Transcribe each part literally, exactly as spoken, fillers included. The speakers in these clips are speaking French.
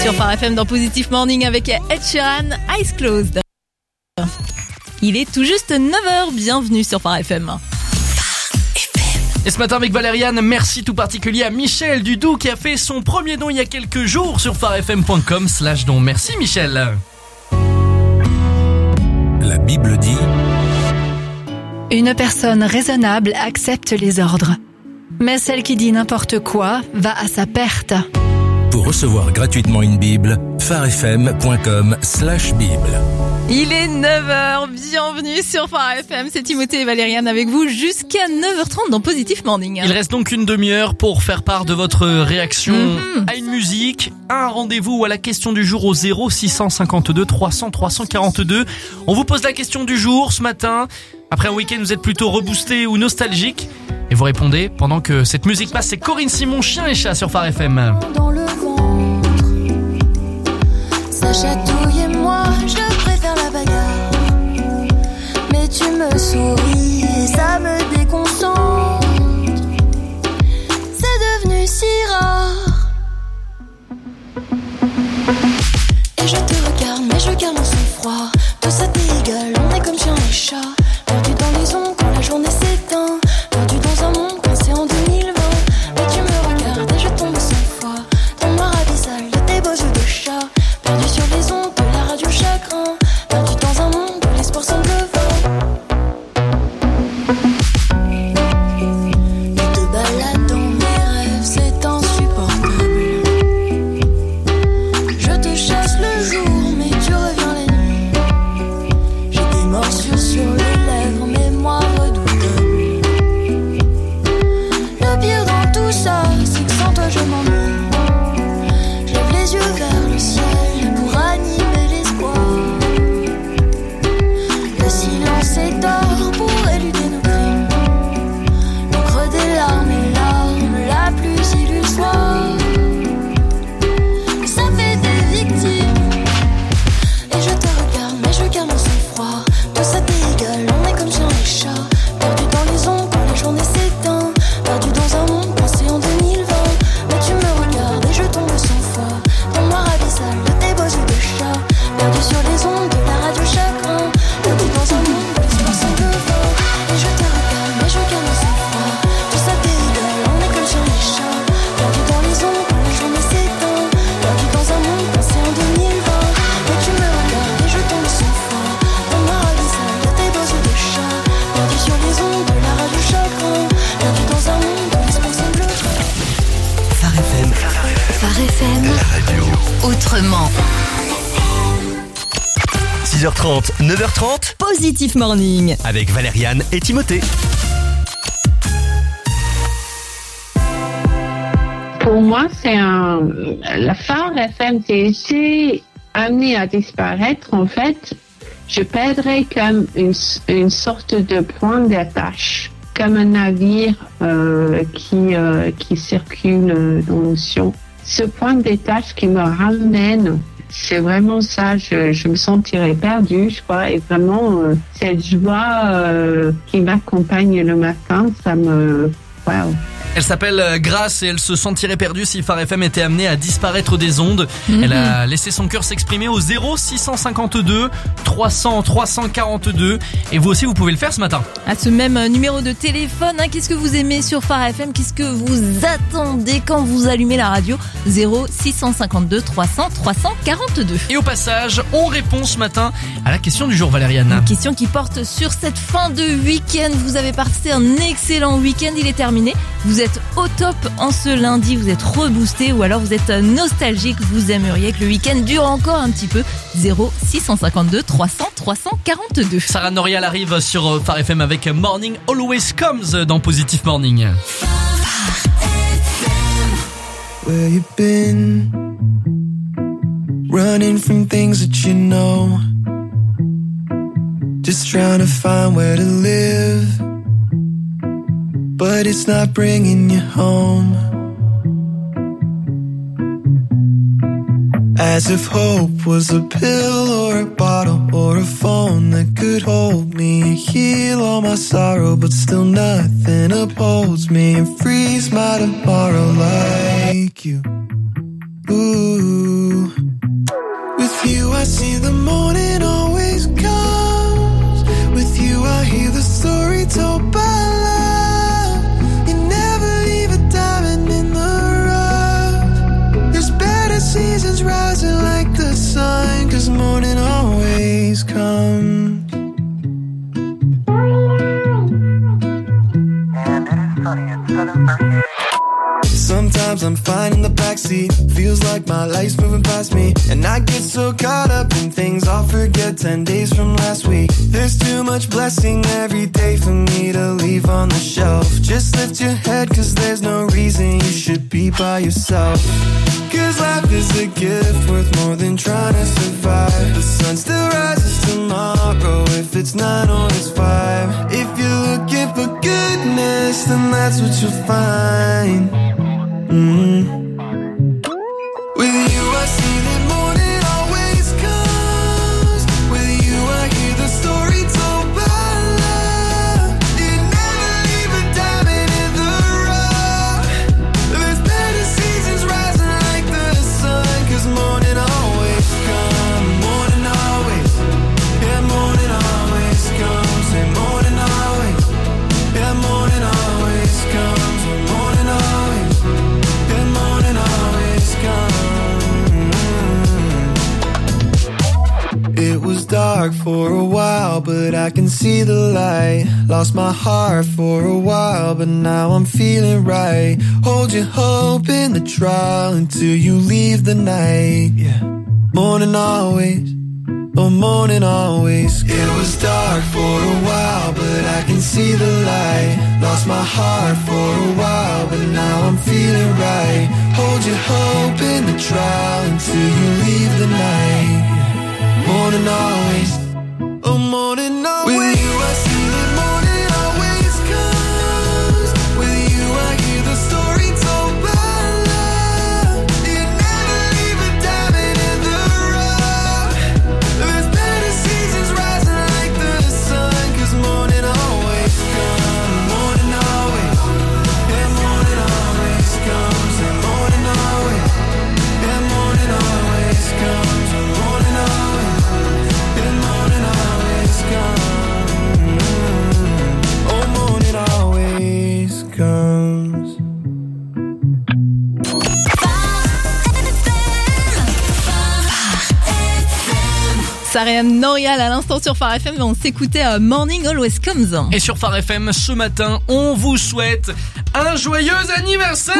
sur Phare F M dans Positive Morning avec Ed Sheeran, Eyes Closed. Il est tout juste neuf heures, bienvenue sur Phare F M. Et ce matin avec Valériane, merci tout particulier à Michel Dudou qui a fait son premier don il y a quelques jours sur pharefm point com slash don. Merci Michel. La Bible dit: une personne raisonnable accepte les ordres, mais celle qui dit n'importe quoi va à sa perte. Pour recevoir gratuitement une Bible, pharefm point com slash bible. Il est neuf heures, bienvenue sur Phare F M, c'est Timothée et Valériane avec vous jusqu'à neuf heures trente dans Positive Morning. Il reste donc une demi-heure pour faire part de votre réaction mm-hmm. à une musique, à un rendez-vous ou à la question du jour au zéro six cent cinquante-deux trois cents trois cent quarante-deux. On vous pose la question du jour ce matin. Après un week-end, vous êtes plutôt reboosté ou nostalgique? Et vous répondez pendant que cette musique passe. C'est Corinne Simon, Chien et Chat sur Phare F M. Dans le ventre, ça chatouille et moi, je préfère la bagarre. Mais tu me souris et ça me déconcentre. C'est devenu si rare. Et je te regarde, mais je garde mon sang-froid. Tout ça t'est égal, on est comme chien et chat. Perdu dans les ondes quand la journée s'éteint. Perdu dans un monde coincé en deux mille vingt. Mais tu me regardes et je tombe sans foi. Dans le noir abyssal de tes beaux yeux de chat. Perdu sur les ondes de la radio chagrin. Perdu dans un monde où l'espoir semble vain. Tu te balades dans mes rêves, c'est insupportable. Je te chasse le jour, mais tu reviens la nuit. J'ai des morsures sur les lèvres, mémoire redoutable. Le pire dans tout ça, c'est que sans toi je m'ennuie. Je lève les yeux vers le ciel pour animer l'espoir. Le silence est d'or pour éluder nos crimes. L'encre des larmes est l'arme la plus illusoire. Ça fait des victimes. Et je te regarde, mais je garde mon sang-froid. Tout ça t'est égal, on est comme chien et chat. Perdu dans les ondes quand la journée s'éteint. Perdu dans un monde pensé en deux mille vingt. Mais tu me regardes et je tombe sans foi. Dans le noir abyssal de tes beaux yeux de chat. Perdu sur les ondes de la radio chagrin. Perdu dans un monde où l'espoir semble vain. Et je te regarde, mais je garde mon sang-froid. Tout ça t'est égal, on est comme chien et chat. Perdu dans les ondes quand la journée s'éteint. Perdu dans un monde pensé en deux mille vingt. Mais tu me regardes et je tombe sans foi. Dans le noir abyssal de tes beaux yeux de chat. Perdu sur les ondes de la radio chagrin. Perdu dans un monde où l'espoir semble vain. Phare F M, Phare F M, la radio. autrement. six heures trente, neuf heures trente, Positive Morning. avec Valériane et Timothée. Pour moi, c'est un. La Phare F M, c'est été amené à disparaître. En fait, je perdrais comme une, une sorte de point d'attache, comme un navire euh, qui, euh, qui circule dans l'océan. Ce point d'attache qui me ramène, c'est vraiment ça. Je, je me sentirais perdue, je crois, et vraiment euh, cette joie euh, qui m'accompagne le matin, ça me. Wow. Elle s'appelle Grâce et elle se sentirait perdue si Phare F M était amené à disparaître des ondes. Mm-hmm. Elle a laissé son cœur s'exprimer au zéro six cent cinquante-deux trois cents trois cent quarante-deux. Et vous aussi, vous pouvez le faire ce matin. À ce même numéro de téléphone, hein, qu'est-ce que vous aimez sur Phare F M? Qu'est-ce que vous attendez quand vous allumez la radio? Zéro six cent cinquante-deux trois cents trois cent quarante-deux. Et au passage, on répond ce matin à la question du jour, Valériane. Une question qui porte sur cette fin de week-end. Vous avez passé un excellent week-end, il est terminé. Vous êtes au top en ce lundi, vous êtes reboosté ou alors vous êtes nostalgique, vous aimeriez que le week-end dure encore un petit peu. Zéro six cent cinquante-deux trois cents trois cent quarante-deux. Sarah Norial arrive sur Phare F M avec Morning Always Comes dans Positive Morning. Where you been? Running from things that you know. Just trying to find where to live. But it's not bringing you home. As if hope was a pill or a bottle or a phone that could hold me and heal all my sorrow, but still nothing upholds me and frees my tomorrow like you. Ooh. I see the morning always comes. With you I hear the story told by love. You never leave a diamond in the rough. There's better seasons rising like the sun, 'cause morning always comes. Sometimes I'm fine in the backseat. Feels like my life's moving past me, and I get so caught up in things I'll forget ten days from last week. There's too much blessing every day for me to leave on the shelf. Just lift your head, 'cause there's no reason you should be by yourself. 'Cause life is a gift worth more than trying to survive. The sun still rises tomorrow, if it's nine or it's five. If you're looking for goodness, then that's what you'll find. Mm-hmm. With you I see that morning always comes. With you I hear the story told by love. You never leave a diamond in the rough. There's better seasons rising like the sun, 'cause morning always comes. Morning always, yeah, morning always comes. And morning always, yeah, morning always comes. And morning always, yeah, morning always comes. It was dark for a while, but I can see the light. Lost my heart for a while, but now I'm feeling right. Hold your hope in the trial until you leave the night. Yeah, morning always, oh morning always. It was dark for a while, but I can see the light. Lost my heart for a while, but now I'm feeling right. Hold your hope in the trial until you leave the night. Morning always, oh morning always. With you I see that morning always comes. With you I hear the story told by love. You never leave a diamond in the rough. There's better seasons rising like the sun, 'cause morning always comes. Morning always, yeah, morning always comes. And morning always, yeah, morning always comes. And morning always, yeah, morning always comes. Oh, morning always comes. Saream Norial à l'instant sur Phare F M, on s'écoutait euh, Morning Always Comes. Et sur Phare F M, ce matin, on vous souhaite un joyeux anniversaire.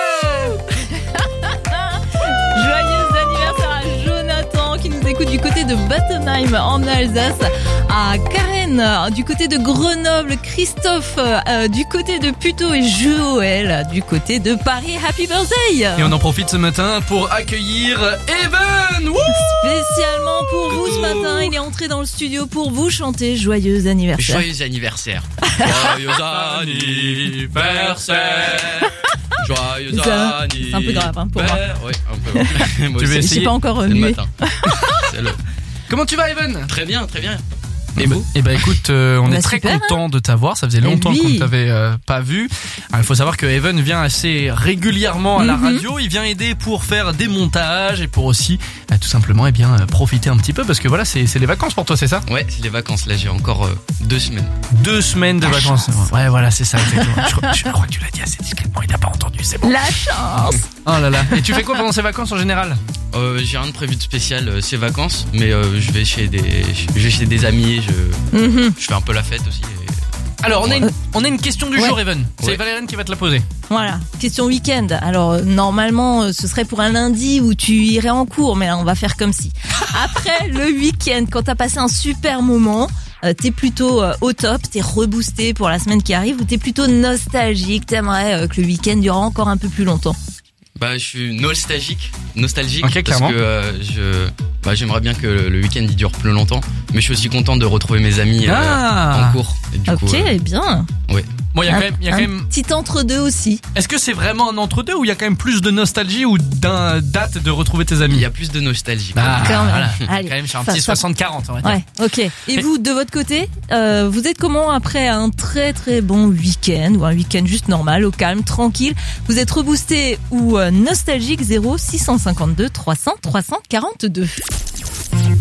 Joyeux anniversaire à Jonathan qui nous écoute du côté de Battenheim en Alsace, à Karen euh, du côté de Grenoble, Christophe euh, du côté de Puteaux et Joël du côté de Paris. Happy birthday! Et on en profite ce matin pour accueillir Evan. Wouh, spécialement pour vous ce matin, il est entré dans le studio pour vous chanter joyeux anniversaire. Joyeux anniversaire. Joyeux anniversaire. Joyeux C'est anniversaire. c'est un peu grave hein, pour moi. Ouais, un peu grave. Moi Tu veux aussi. essayer J'ai pas encore C'est le mué. matin. C'est le- Comment tu vas, Evan? Très bien, très bien. Et Et bah, vous? eh ben, écoute, euh, on Bah, est très super, content de t'avoir. Ça faisait Eh longtemps oui. qu'on ne t'avait euh, pas vu. Alors, il faut savoir que Evan vient assez régulièrement à la Mhm. radio. Il vient aider pour faire des montages et pour aussi, euh, tout simplement, eh bien, euh, profiter un petit peu parce que voilà, c'est c'est les vacances pour toi, c'est ça? Ouais, c'est les vacances. Là, j'ai encore euh, deux semaines. Deux semaines de La vacances. chance. Ouais, voilà, c'est ça exactement. je, crois, je crois que tu l'as dit assez discrètement. Il n'a pas entendu. C'est bon. La chance! Oh là là. Et tu fais quoi pendant ces vacances en général? Euh, j'ai rien de prévu de spécial euh, ces vacances, mais euh, je vais chez des, je vais chez des amis. Je, Mhm. je fais un peu la fête aussi. et- Alors, on a une, on a une question du Ouais. jour, Evan. C'est Ouais. Valériane qui va te la poser. Voilà, question week-end. Alors euh, normalement euh, ce serait pour un lundi où tu irais en cours, mais là on va faire comme si. Après le week-end, quand t'as passé un super moment, euh, t'es plutôt euh, au top, t'es reboosté pour la semaine qui arrive, ou t'es plutôt nostalgique, t'aimerais euh, que le week-end dure encore un peu plus longtemps. Bah, je suis nostalgique, nostalgique Ok, parce clairement. que euh, je, bah, j'aimerais bien que le, le week-end il dure plus longtemps, mais je suis aussi content de retrouver mes amis euh, Ah. en cours. Et du Ok, coup, euh, bien. Bon, il y a Un- quand même, il y a un quand même. petit entre-deux aussi. Est-ce que c'est vraiment un entre-deux ou il y a quand même plus de nostalgie ou d'un date de retrouver tes amis? il y a plus de nostalgie. Ah, Quand même. voilà. Allez, Quand même sur un ça- petit ça- soixante quarante, on va dire. Ouais, ok. Et vous, de votre côté, euh, vous êtes comment après un très très bon week-end ou un week-end juste normal, au calme, tranquille? Vous êtes reboosté ou euh, nostalgique? Zéro six cent cinquante-deux trois cents trois cent quarante-deux.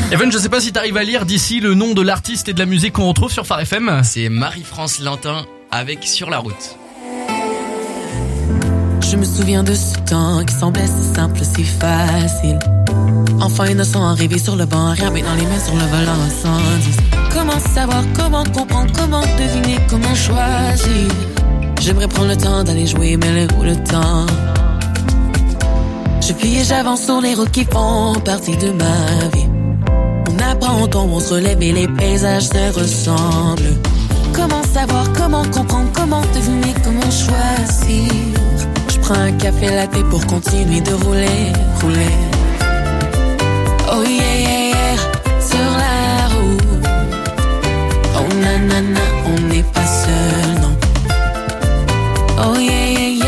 Evan, je sais pas si t'arrives à lire d'ici le nom de l'artiste et de la musique qu'on retrouve sur Phare F M. C'est Marie-France Lantin avec Sur la route. Je me souviens de ce temps qui semblait si simple, si facile. Enfant innocent, arrivé sur le banc, rien mais dans les mains sur le volant cent dix. Comment savoir, comment comprendre, comment deviner, comment choisir. J'aimerais prendre le temps d'aller jouer, mais les où le temps. Je plie et j'avance sur les routes qui font partie de ma vie. On apprend, on tombe, on se relève et les paysages se ressemblent. Comment savoir, comment comprendre, comment deviner, comment choisir. Je prends un café latte pour continuer de rouler, rouler. Oh yeah, yeah, yeah, sur la route. Oh nanana, on n'est pas seul, non. Oh yeah, yeah,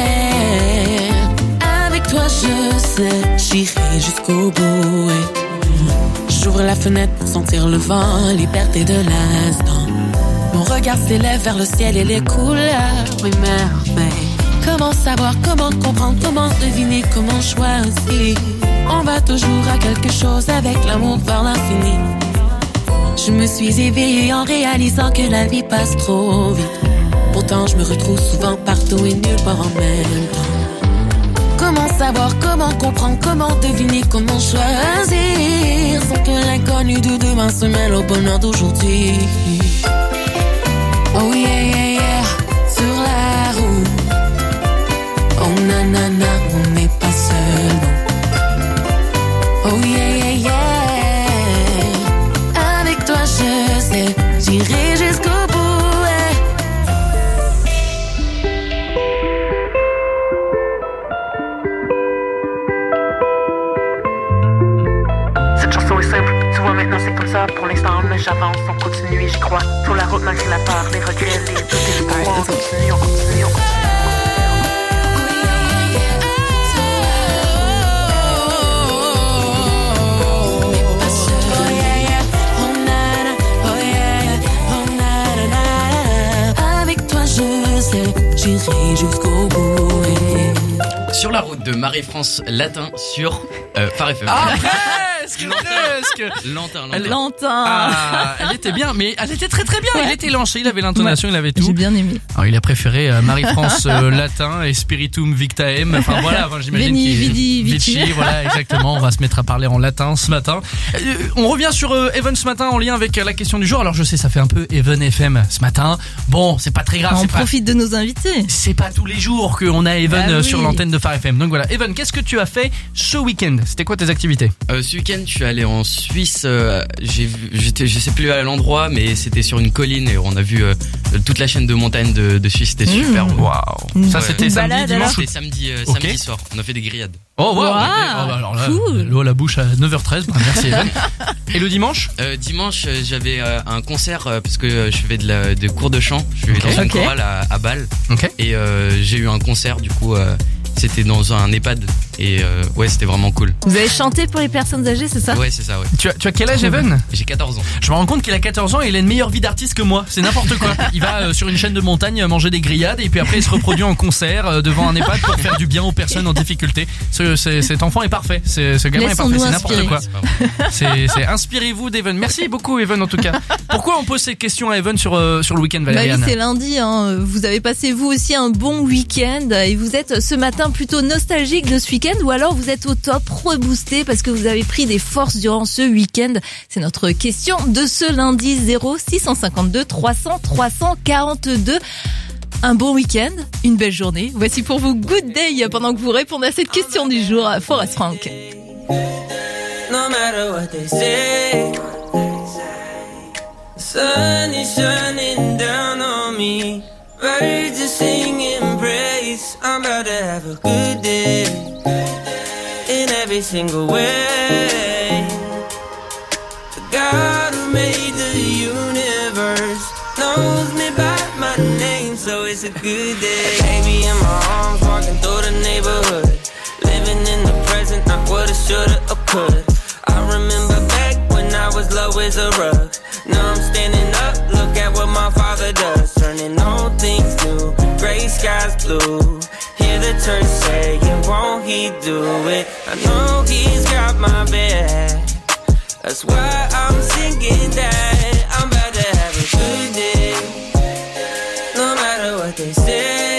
yeah. Avec toi je sais, j'irai jusqu'au bout. J'ouvre la fenêtre pour sentir le vent, liberté de l'instant. Mon regard s'élève vers le ciel et les couleurs, oui merveille. Comment savoir, comment comprendre, comment deviner, comment choisir. On va toujours à quelque chose avec l'amour vers l'infini. Je me suis éveillée en réalisant que la vie passe trop vite. Pourtant je me retrouve souvent partout et nulle part en même temps. Comment savoir, comment comprendre, comment deviner, comment choisir. Sans que l'inconnu de demain se mêle au bonheur d'aujourd'hui. Oh yeah, yeah, yeah, sur la route. Oh nanana, on n'est pas seul, non. Oh yeah, yeah, yeah. Avec toi je sais, j'irai jusqu'au bout, ouais. Cette chanson est simple, tu vois maintenant c'est comme ça. Pour l'instant mais j'avance, on continue et j'y crois. Sur la route malgré la peur, les regrets, les doutes et les peurs. On continue, on continue, on continue. J'irai jusqu'au bout. Sur la route de Marie-France Lantin sur euh, Phare F M. Ah, presque, presque. Lantin, Lantin. Elle l'entend. Ah, elle était bien, mais elle était très très bien. Ouais. Il était lancé, il avait l'intonation, Ouais. il avait tout. J'ai bien aimé. Alors, il a préféré euh, Marie-France euh, Latin et Spiritum Victaem. Enfin voilà, enfin, j'imagine Veni, qu'il vidi, vici. Voilà, exactement. On va se mettre à parler en latin ce matin. Euh, on revient sur euh, Even ce matin en lien avec euh, la question du jour. Alors je sais, ça fait un peu Even F M ce matin. Bon, c'est pas très grave. On c'est pas... profite de nos invités. C'est pas tous les jours qu'on a Even Ah euh, oui. sur l'antenne de Phare F M. Donc voilà, Even, qu'est-ce que tu as fait ce week-end? C'était quoi tes activités? Euh, ce week-end, je suis allé en Suisse. Euh, j'ai vu, j'étais, je sais plus à l'endroit, mais c'était sur une colline et on a vu euh, toute la chaîne de montagnes de, de Suisse. C'était Mmh. super beau. Waouh. Ça Ouais. c'était Une samedi, balade, dimanche. alors C'était samedi, euh, Ok. samedi soir. On a fait des grillades. Oh waouh. Wow. Oh, bah, alors là, Cool. l'eau à la bouche à neuf heures treize. Bah, merci Even. Et le dimanche? Euh, dimanche, euh, j'avais euh, un concert euh, parce que euh, je fais de, la, de cours de chant. Je suis Ok. dans une Ok. chorale à, à Bâle. Ok. Et euh, j'ai eu un concert, du coup, euh, c'était dans un EHPAD. Et euh, ouais, c'était vraiment cool. Vous avez chanté pour les personnes âgées, c'est ça? Ouais, c'est ça, ouais. Tu as, tu as quel âge, Even? J'ai quatorze ans. Je me rends compte qu'il a quatorze ans et il a une meilleure vie d'artiste que moi. C'est n'importe quoi. Il va euh, sur une chaîne de montagne manger des grillades et puis après il se reproduit en concert euh, devant un EHPAD pour faire du bien aux personnes en difficulté. Ce, ce- cet enfant est parfait. Ce, ce gamin est parfait. Laissons-nous C'est n'importe inspirer. quoi. C'est pas vrai. C'est, c'est inspirez-vous d'Even. Merci beaucoup Even en tout cas. Pourquoi on pose ces questions à Even sur euh, sur le week-end, Bah oui, Valériane? c'est lundi, hein. Vous avez passé vous aussi un bon week-end et vous êtes ce matin plutôt nostalgique de ce week-end ou alors vous êtes au top, reboosté parce que vous avez pris des forces durant ce week-end. C'est notre question de ce lundi. Zéro six cent cinquante-deux trois cents trois cent quarante-deux. Un bon week-end, une belle journée. Voici pour vous Good Day pendant que vous répondez à cette question du jour à Forest Frank. No matter what they say, the sun is shining down on me. Birds are singing praise. I'm about to have a good day in every single way. The God who made the universe knows me by my name, so it's a good day. Baby in my arms, walking through the neighborhood, living in the present, not what I shoulda or coulda. I remember back when I was low as a rug. Now I'm standing up, look at what my father does, turning all things new, gray skies blue. Hear the church saying, won't he do it? I know he's got my back. That's why I'm thinking that I'm about to have a good day. No matter what they say.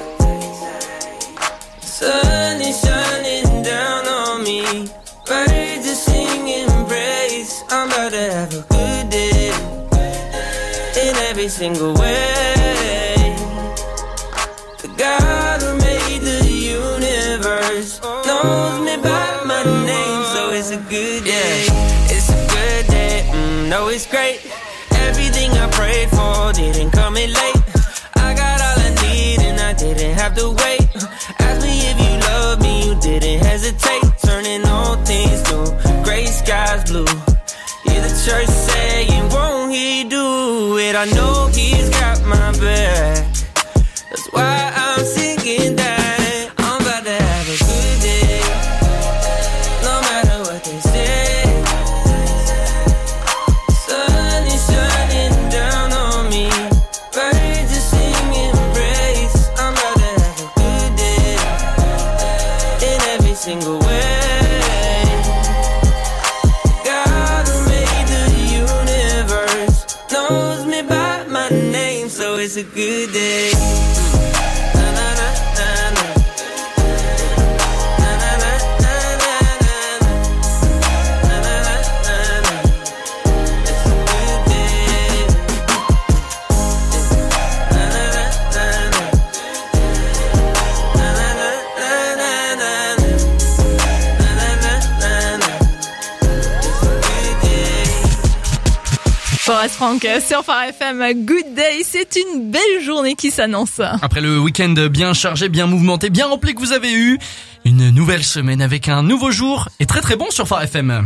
Sun is shining down on me. Birds are singing praise. I'm about to have a good day. In every single way. The God who made the universe knows me by my name, so it's a good day. It's a good day, mm, no it's great. Everything I prayed for didn't come in late. I got all I need and I didn't have to wait. Ask me if you love me, you didn't hesitate. Turning all things new, gray skies blue. Yeah, the church saying, won't he do it? I know he's got my back. That's why I'm thinking that I'm about to have a good day. No matter what they say. Sun is shining down on me. Birds are singing praise. I'm about to have a good day. In every single way. God who made the universe knows me by my name, so it's a good day. Forest Frank sur Phare F M, Good Day, c'est une belle journée qui s'annonce. Après le week-end bien chargé, bien mouvementé, bien rempli que vous avez eu, une nouvelle semaine avec un nouveau jour et très très bon sur Phare F M.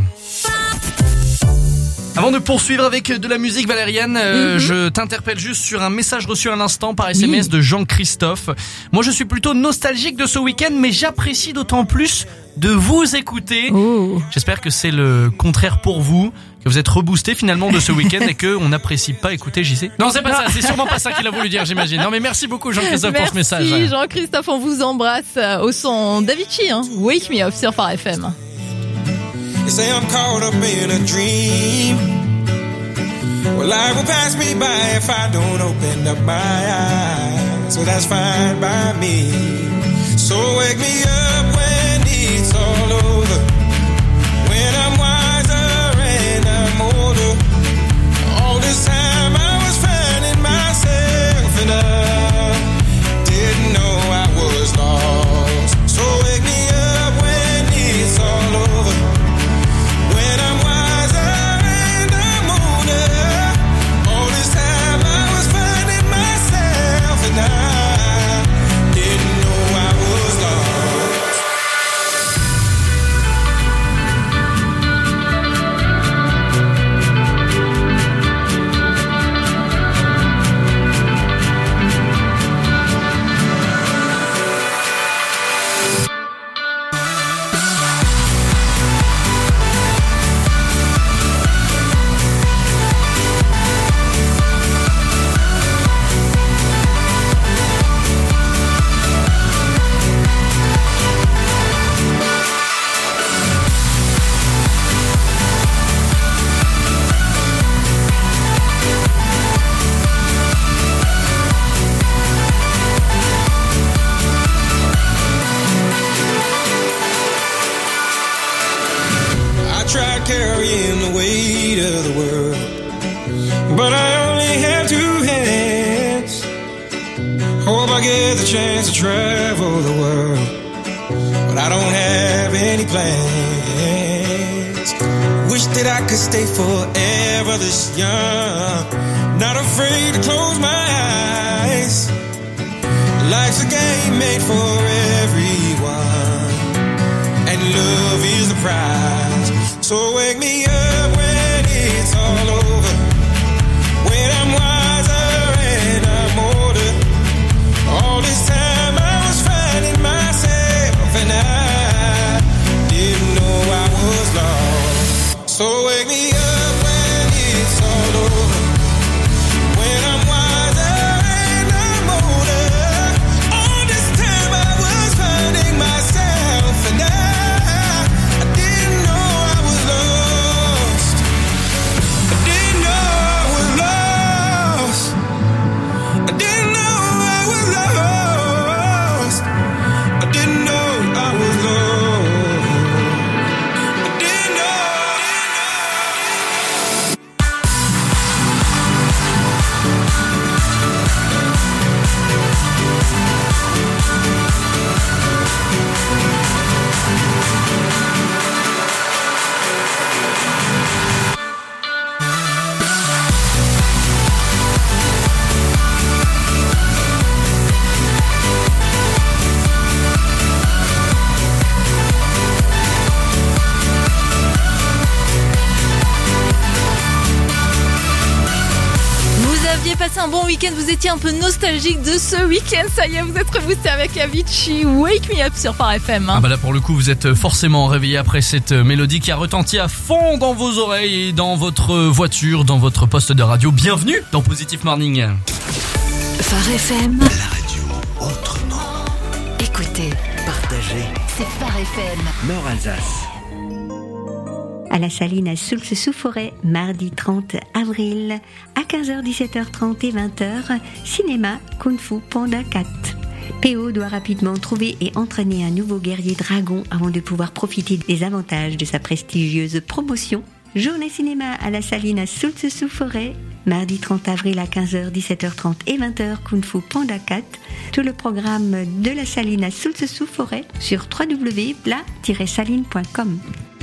Avant de poursuivre avec de la musique, Valériane, euh, mm-hmm. je t'interpelle juste sur un message reçu à l'instant par S M S oui. de Jean-Christophe. Moi, je suis plutôt nostalgique de ce week-end, mais j'apprécie d'autant plus de vous écouter. Oh. J'espère que c'est le contraire pour vous, que vous êtes reboosté finalement de ce week-end et que on n'apprécie pas écouter J C. Non, c'est pas non. ça, c'est sûrement pas ça qu'il a voulu dire, j'imagine. Non, mais merci beaucoup Jean-Christophe merci pour ce message. Merci Jean-Christophe, on vous embrasse au son d'Avicii, hein. Wake Me Up sur Phare F M. You say I'm caught up in a dream. Well, life will pass me by if I don't open up my eyes. So that's fine by me. So wake me up when it's all over. When I'm wiser and I'm older. All this time I was finding myself and I didn't know I was lost. So wake me up when it's all over. When I'm wiser and I'm older. All this time I was finding myself and I didn't know I was lost. Carrying the weight of the world, but I only have two hands. Hope I get the chance to travel the world, but I don't have any plans. Wish that I could stay forever this young, not afraid to close my eyes. Life's a game made for everyone, and love is the prize. So wake me up when it's all over. When I'm wiser and I'm older. All this time I was finding myself and I didn't know I was lost. So wake me up when it's all over. When I'm wiser and I'm older. All this time I was finding myself and I I didn't know I was lost. aviez passé un bon week-end, vous étiez un peu nostalgique de ce week-end, ça y est, vous êtes reboosté avec Avicii, Wake Me Up sur Phare F M. Hein. Ah bah là pour le coup vous êtes forcément réveillé après cette mélodie qui a retenti à fond dans vos oreilles et dans votre voiture, dans votre poste de radio. Bienvenue dans Positive Morning. Phare F M. La radio autrement. Écoutez, partagez. C'est Phare F M. Nord-Alsace. À la Saline à Soultz-sous-Forêt, mardi trente avril, à quinze heures, dix-sept heures trente et vingt heures, cinéma Kung Fu Panda quatre. P O doit rapidement trouver et entraîner un nouveau guerrier dragon avant de pouvoir profiter des avantages de sa prestigieuse promotion. Journée cinéma à la Saline à Soultz-sous-Forêt, mardi trente avril à quinze heures, dix-sept heures trente et vingt heures, Kung Fu Panda quatre. Tout le programme de la Saline à Soultz-sous-Forêt sur w w w point la tiret saline point com.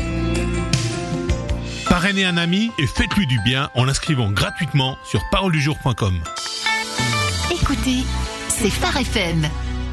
Parrainez un ami et faites-lui du bien en l'inscrivant gratuitement sur parole du jour point com. Écoutez, c'est Phare F M.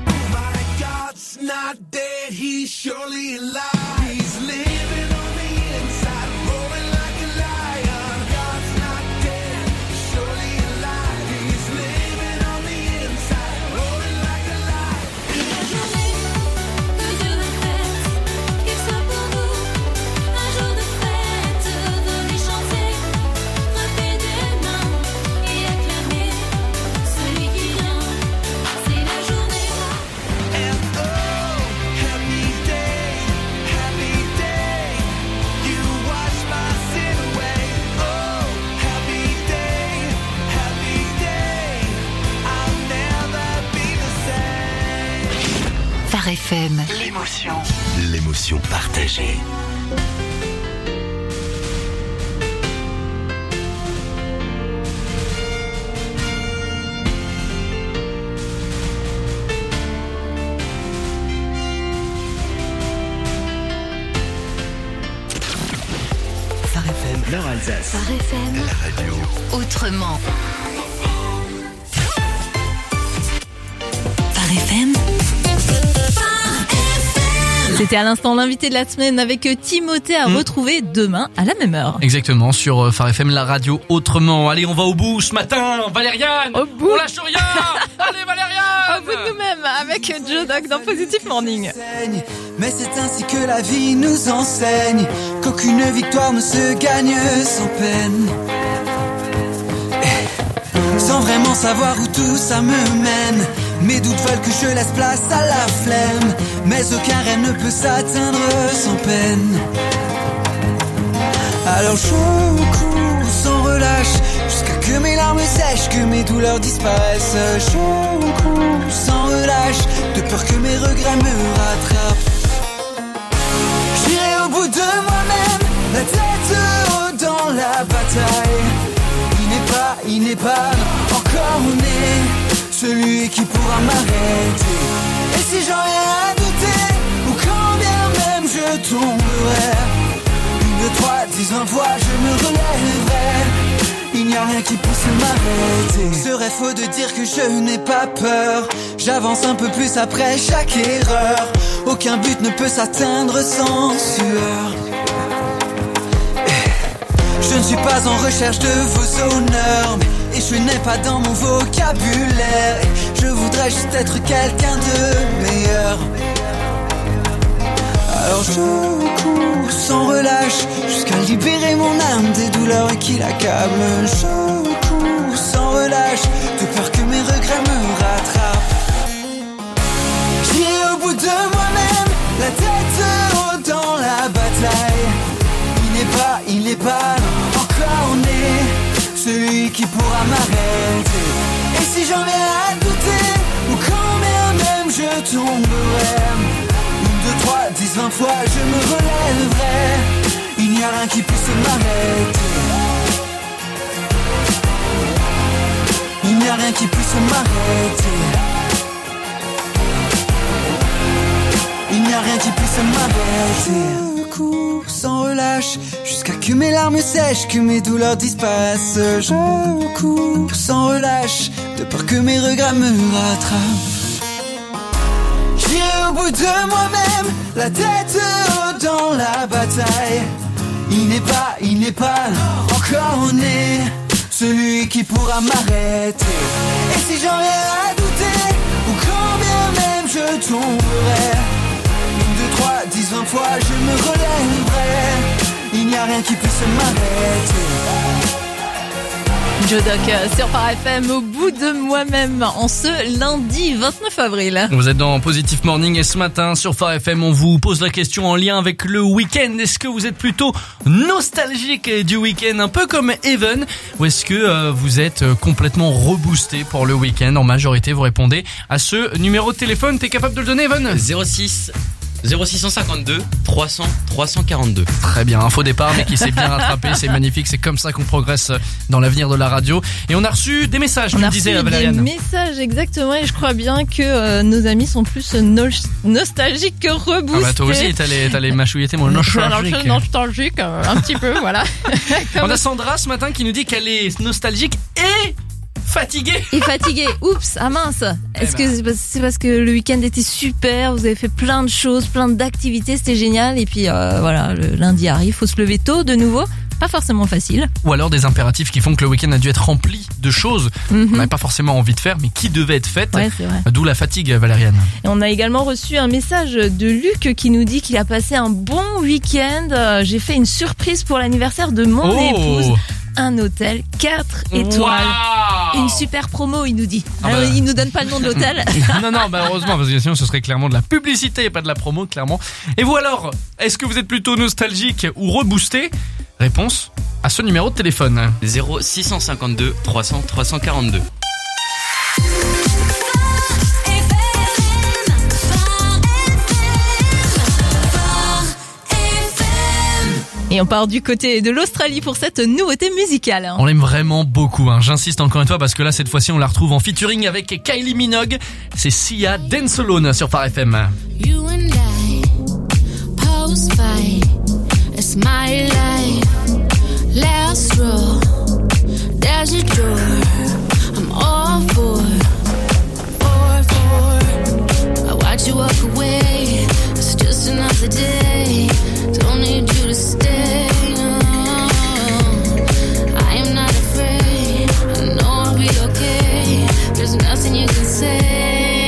Phare F M. L'émotion. L'émotion partagée. Phare F M. Nord-Alsace. Phare F M. La radio autrement. Phare F M. C'était à l'instant l'invité de la semaine avec Timothée à mmh. retrouver demain à la même heure. Exactement, sur Phare F M, la radio autrement. Allez, on va au bout ce matin. Valériane, au bout. On lâche rien. Allez Valériane. Au bout de nous-mêmes avec Joe Doc dans Positive Morning. Mais c'est ainsi que la vie nous enseigne qu'aucune victoire ne se gagne sans peine. Sans vraiment savoir où tout ça me mène, mes doutes veulent que je laisse place à la flemme, mais aucun rêve ne peut s'atteindre sans peine. Alors je cours sans relâche, jusqu'à que mes larmes sèchent, que mes douleurs disparaissent. Je cours sans relâche, de peur que mes regrets me rattrapent. J'irai au bout de moi-même, la tête haute dans la bataille. Il n'est pas, il n'est pas, encore né, celui qui pourra m'arrêter. Et si j'en ai à douter, ou quand bien même je tomberai, une, deux, trois, dix, vingt fois je me relèverai. Il n'y a rien qui puisse m'arrêter. Serait faux de dire que je n'ai pas peur. J'avance un peu plus après chaque erreur. Aucun but ne peut s'atteindre sans sueur. Je ne suis pas en recherche de vos honneurs, et je n'ai pas dans mon vocabulaire. Je voudrais juste être quelqu'un de meilleur. Alors je cours sans relâche, jusqu'à libérer mon âme des douleurs qui l'accablent. Je cours sans relâche, de peur que mes regrets me rattrapent. J'irai au bout de moi-même, la tête haute dans la bataille. Il n'est pas, il n'est pas, encore né, celui qui pourra m'arrêter. Et si j'en viens à douter, ou quand bien même je tomberai, une, deux, trois, dix, vingt fois je me relèverai. Il n'y a rien qui puisse m'arrêter. Il n'y a rien qui puisse m'arrêter. Il n'y a rien qui puisse m'arrêter. Cours sans relâche, jusqu'à que mes larmes sèchent, que mes douleurs disparaissent. Je cours sans relâche, de peur que mes regrets me rattrapent. J'irai au bout de moi-même, la tête haute dans la bataille. Il n'est pas, il n'est pas encore né, celui qui pourra m'arrêter. Et si j'en viens à douter, ou quand bien même je tomberai, une, deux, trois, dix, vingt fois je me relèverai, il n'y a rien qui puisse m'arrêter. Joe Doc sur Phare F M, au bout de moi-même, en ce lundi vingt-neuf avril. Vous êtes dans Positive Morning et ce matin sur Phare F M, on vous pose la question en lien avec le week-end. Est-ce que vous êtes plutôt nostalgique du week-end, un peu comme Even, ou est-ce que euh, vous êtes complètement reboosté pour le week-end? En majorité, vous répondez à ce numéro de téléphone. T'es capable de le donner, Even? zéro six zéro six cent cinquante-deux trois cents trois cent quarante-deux. Très bien, un faux départ mais qui s'est bien rattrapé, c'est magnifique, c'est comme ça qu'on progresse dans l'avenir de la radio. Et on a reçu des messages, tu on le a disais reçu Valériane. Des messages exactement, et je crois bien que euh, nos amis sont plus no- nostalgiques que reboostés. Ah bah toi aussi t'allais, t'allais mâchouiller mon nostalgique. Nostalgique, euh, un petit peu, voilà. On a Sandra ce matin qui nous dit qu'elle est nostalgique et fatiguée. Et fatiguée. Oups, ah mince. Est-ce eh ben. que c'est parce, c'est parce que le week-end était super, vous avez fait plein de choses, plein d'activités, c'était génial, et puis euh, voilà, le lundi arrive, faut se lever tôt de nouveau. Pas forcément facile. Ou alors des impératifs qui font que le week-end a dû être rempli de choses mm-hmm. qu'on n'avait pas forcément envie de faire, mais qui devaient être faites. Ouais, c'est vrai. D'où la fatigue, Valériane. Et on a également reçu un message de Luc qui nous dit qu'il a passé un bon week-end. J'ai fait une surprise pour l'anniversaire de mon oh. épouse. Un hôtel quatre étoiles. Wow. Une super promo, il nous dit. Ah Alors, bah. il nous donne pas le nom de l'hôtel. non, non, bah heureusement, parce que sinon ce serait clairement de la publicité et pas de la promo, clairement. Et vous alors, est-ce que vous êtes plutôt nostalgique ou reboosté? Réponse à ce numéro de téléphone. zéro six cent cinquante-deux trois cents trois cent quarante-deux. Et on part du côté de l'Australie pour cette nouveauté musicale. On l'aime vraiment beaucoup, hein. J'insiste encore une fois parce que là cette fois-ci on la retrouve en featuring avec Kylie Minogue. C'est Sia, Dance Alone sur Phare F M. You and I, post fight, it's my life. Last row, there's your door. I'm all for, for, for. I watch you walk away. It's just another day. Don't need you to stay. No. I am not afraid. I know I'll be okay. There's nothing you can say.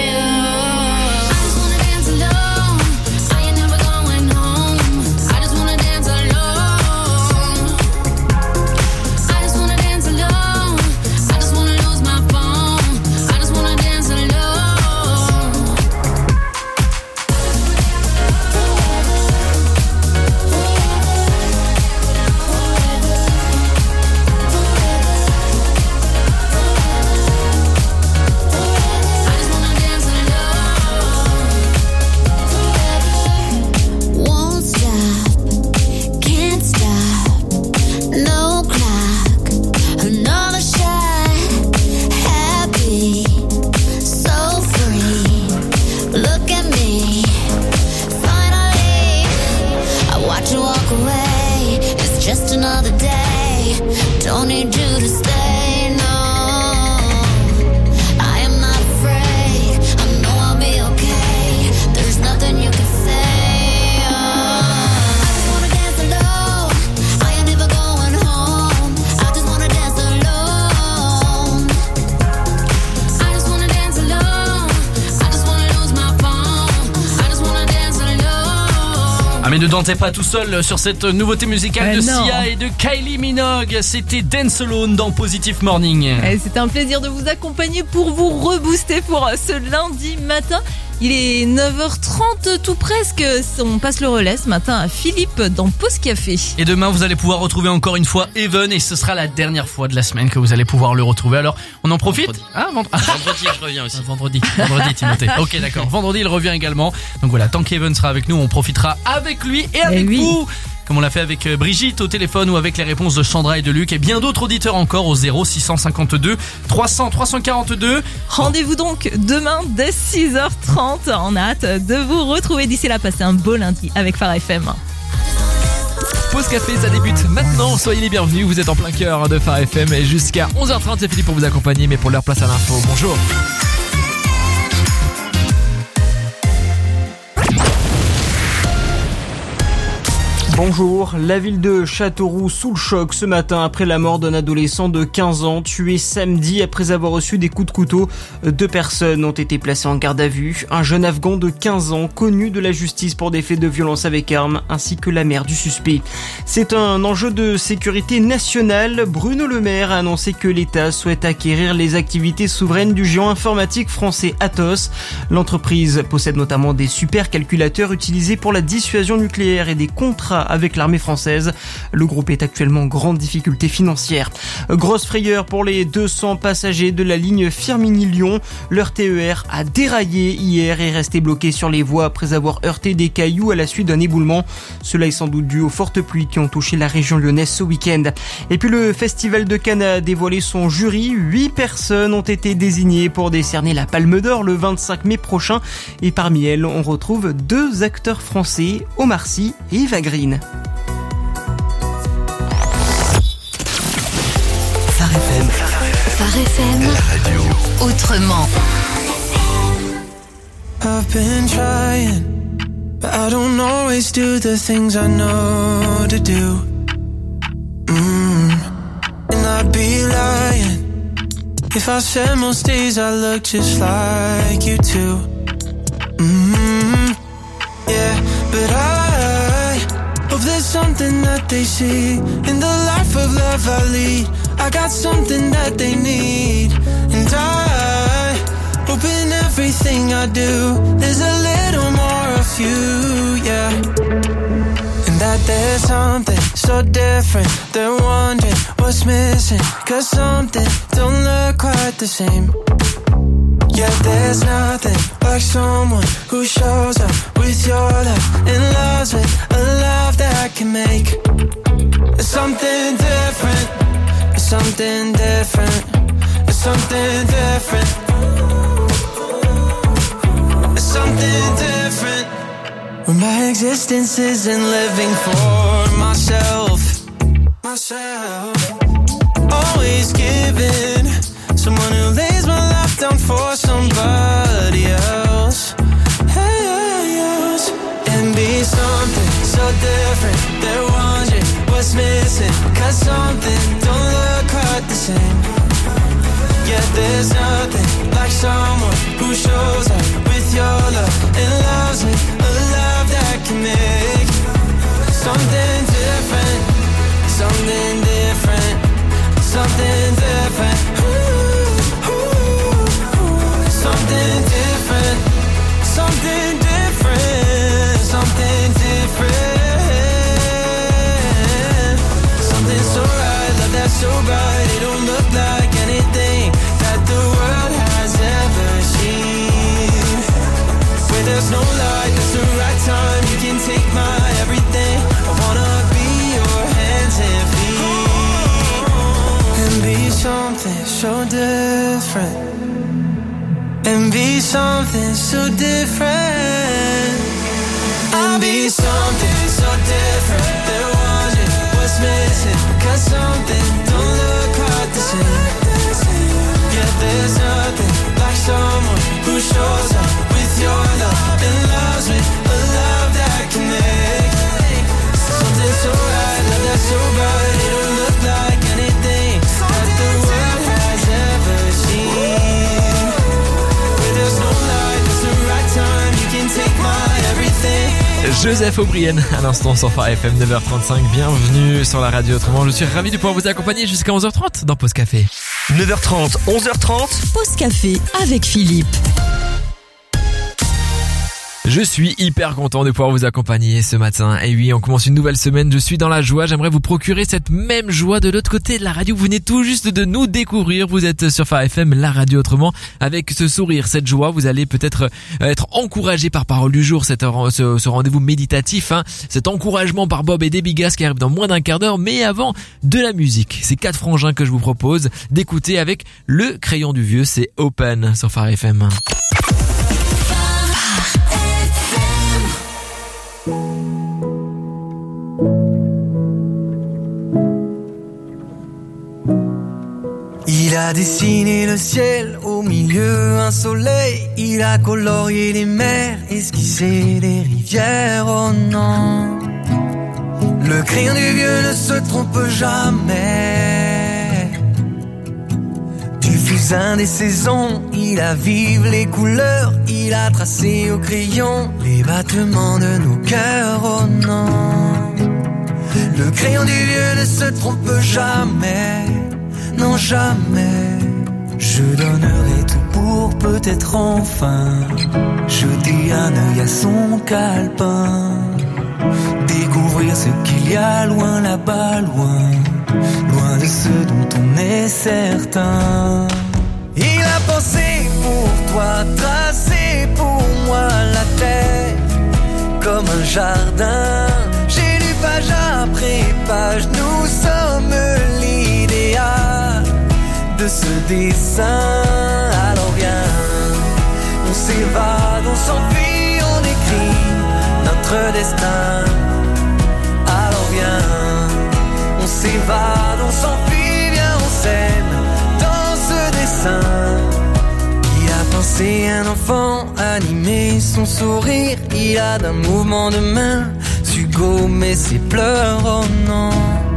Mais ne dansez pas tout seul sur cette nouveauté musicale euh, de non. Sia et de Kylie Minogue. C'était Dance Alone dans Positive Morning. C'était un plaisir de vous accompagner pour vous rebooster pour ce lundi matin. Il est neuf heures trente tout presque. On passe le relais ce matin à Philippe dans Pause Café. Et demain, vous allez pouvoir retrouver encore une fois Even, et ce sera la dernière fois de la semaine que vous allez pouvoir le retrouver. Alors, on en profite. Vendredi. Ah, vend- Vendredi, je reviens aussi. Vendredi, vendredi, Timothée. Ok, d'accord. Vendredi, il revient également. Donc voilà, tant qu'Even sera avec nous, on profitera avec lui et avec et oui. vous. Comme on l'a fait avec Brigitte au téléphone ou avec les réponses de Sandra et de Luc et bien d'autres auditeurs encore au zéro six cent cinquante-deux trois cents trois cent quarante-deux. Rendez-vous donc demain dès six heures trente. On a hâte de vous retrouver. D'ici là, passez un beau lundi avec Phare F M. Pause café, ça débute maintenant. Soyez les bienvenus, vous êtes en plein cœur de Phare F M et jusqu'à onze heures trente, c'est Philippe pour vous accompagner, mais pour leur place à l'info. Bonjour. Bonjour, la ville de Châteauroux sous le choc ce matin après la mort d'un adolescent de quinze ans tué samedi après avoir reçu des coups de couteau. Deux personnes ont été placées en garde à vue. Un jeune Afghan de quinze ans connu de la justice pour des faits de violence avec arme ainsi que la mère du suspect. C'est un enjeu de sécurité nationale. Bruno Le Maire a annoncé que l'État souhaite acquérir les activités souveraines du géant informatique français Atos. L'entreprise possède notamment des supercalculateurs utilisés pour la dissuasion nucléaire et des contrats avec l'armée française. Le groupe est actuellement en grande difficulté financière. Grosse frayeur pour les deux cents passagers de la ligne Firminy-Lyon. Leur T E R a déraillé hier et est resté bloqué sur les voies après avoir heurté des cailloux à la suite d'un éboulement. Cela est sans doute dû aux fortes pluies qui ont touché la région lyonnaise ce week-end. Et puis le Festival de Cannes a dévoilé son jury. Huit personnes ont été désignées pour décerner la Palme d'Or le vingt-cinq mai prochain. Et parmi elles, on retrouve deux acteurs français, Omar Sy et Eva Green. Phare F M. Phare F M. La radio. Autrement. I've been trying, but I don't always do the things I know to do. Mm. And I'd be lying if I said most days I look just like you do. Mm. Yeah, but I hope there's something that they see in the life of love I lead. I got something that they need, and I hope in everything I do there's a little more of you, yeah. And that there's something so different, they're wondering what's missing, cause something don't look quite the same. Yeah, there's nothing like someone who shows up with your love and loves with a love that can make something different, something different, something different, something different. When my existence isn't living for myself, myself, always giving, someone who lays my life down for somebody else, else. And be something so different, they're wondering what's missing, cause something don't look quite the same. Yeah, there's nothing like someone who shows up with your love and loves with a love that can make something different, something different, something different. Ooh, ooh, ooh. Something different, something different, something different. Something so right, love that's so bright, it don't look like anything that the world has ever seen. Where there's no light, that's the right time, you can take my everything. I wanna be your hands and feet, and be something so different, and be something so different, and be something so different. They're wondering what's missing, cause something don't look quite the same. Yeah, there's nothing like someone who shows up with your love and loves with a love that can make something so right, love that's so bright, it don't look like anything that the world has ever seen. Where there's no light, it's the right time, you can take my everything. Joseph O'Brien, à l'instant sur Phare F M, neuf heures trente-cinq. Bienvenue sur la radio Autrement. Je suis ravi de pouvoir vous accompagner jusqu'à onze heures trente dans Pause Café. neuf heures trente, onze heures trente. Pause Café avec Philippe. Je suis hyper content de pouvoir vous accompagner ce matin. Et oui, on commence une nouvelle semaine, je suis dans la joie. J'aimerais vous procurer cette même joie de l'autre côté de la radio. Vous venez tout juste de nous découvrir. Vous êtes sur Phare F M, la radio Autrement. Avec ce sourire, cette joie, vous allez peut-être être encouragé par Parole du jour, cette, ce, ce rendez-vous méditatif, hein, cet encouragement par Bob et Debbie Gas qui arrive dans moins d'un quart d'heure. Mais avant, de la musique. C'est quatre frangins que je vous propose d'écouter avec le crayon du vieux. C'est Open sur Phare F M. Il a dessiné le ciel, au milieu un soleil. Il a colorié les mers, esquissé les rivières, oh non. Le crayon du vieux ne se trompe jamais. Du fusain des saisons, il avive les couleurs, il a tracé au crayon les battements de nos cœurs, oh non. Le crayon du vieux ne se trompe jamais, non jamais. Je donnerai tout pour peut-être enfin jeter un œil à son calepin, découvrir ce qu'il y a loin là-bas, loin, loin de ce dont on est certain. Il a pensé pour toi, tracé pour moi la terre comme un jardin. J'ai lu page après page, nous sommes l'idéal de ce dessin. Alors viens, on s'évade, on s'enfuit, on écrit notre destin. Alors viens, on s'évade, on s'enfuit, viens, on s'aime dans ce dessin. Il a pensé un enfant, animé son sourire. Il a d'un mouvement de main su gommer ses pleurs, oh non.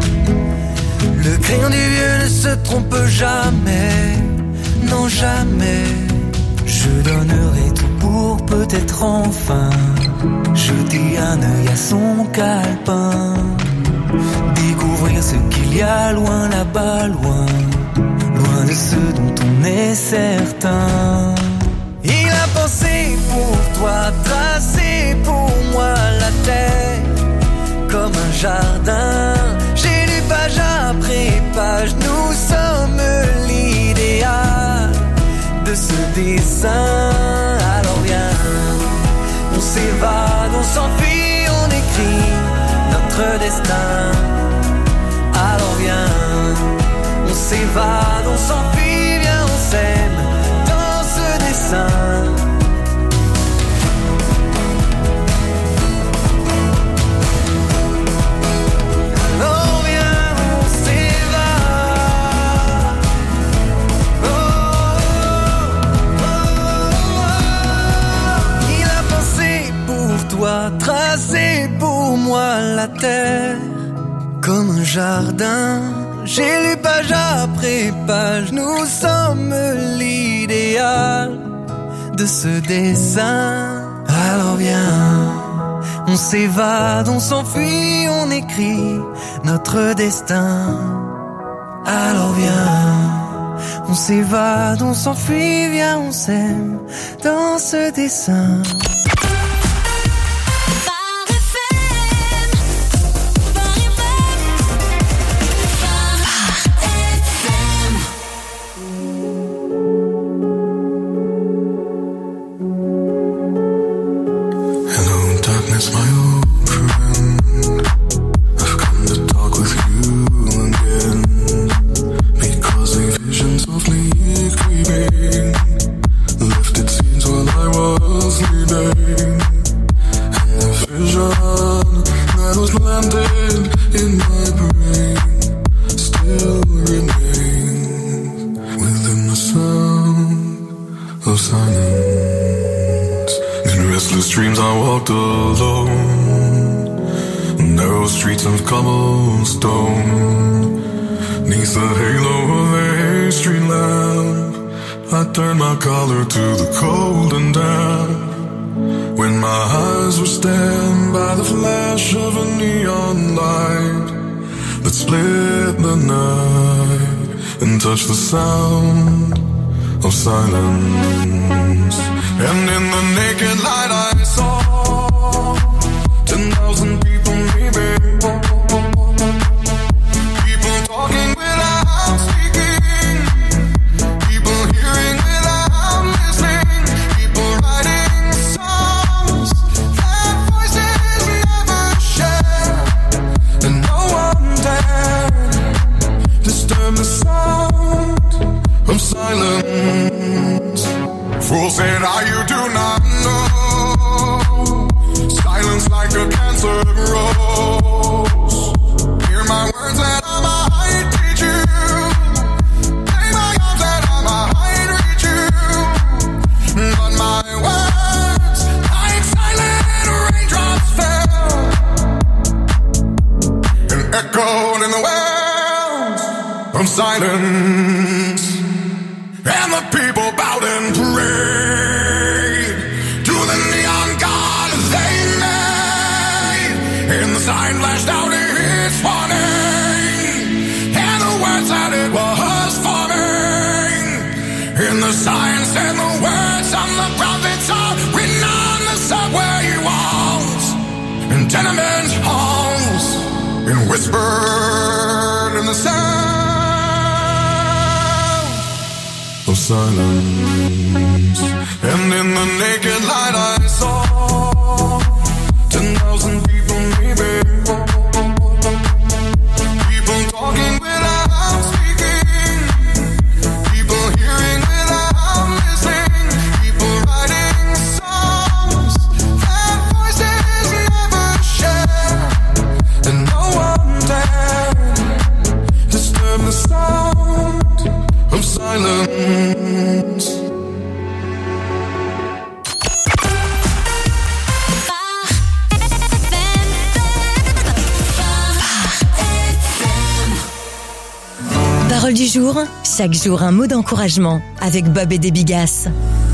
Le crayon du vieux ne se trompe jamais, non jamais. Je donnerai tout pour peut-être enfin jeter un œil à son calepin, découvrir ce qu'il y a loin là-bas, loin, loin de ce dont on est certain. Il a pensé pour toi, tracé pour moi la terre comme un jardin. J'ai lu page après page, nous sommes l'idéal de ce dessin. Alors viens, on s'évade, on s'enfuit, on écrit notre destin. Alors viens, on s'évade, on s'enfuit, viens, on s'aime dans ce dessin. Tracé pour moi la terre comme un jardin. J'ai lu page après page, nous sommes l'idéal de ce dessin. Alors viens, on s'évade, on s'enfuit, on écrit notre destin. Alors viens, on s'évade, on s'enfuit, viens, on s'aime dans ce dessin. Touch the sound of silence, and in the naked light I saw ten thousand people, maybe. People talking without speaking, people hearing without listening, people writing songs that voices never share, and no one dared disturb the sound of silence. Fool said, ah, you do not know. Silence like a cancer grows. Hear my words that I might teach you. Play my arms that I might reach you. But my words, like silent raindrops fell. silence. And the people bowed and prayed to the neon god they made. And the sign flashed out its warning, and the words that it was forming. And the sign said the words on the prophets are written on the subway walls and tenement halls, and whispered in the sound of silence. And in the naked light I saw ten thousand people maybe, people talking without speaking, people hearing without listening, people writing songs that voices never share, and no one dared disturb the sound of silence. Parole du jour, chaque jour un mot d'encouragement avec Bob et des Bigasses.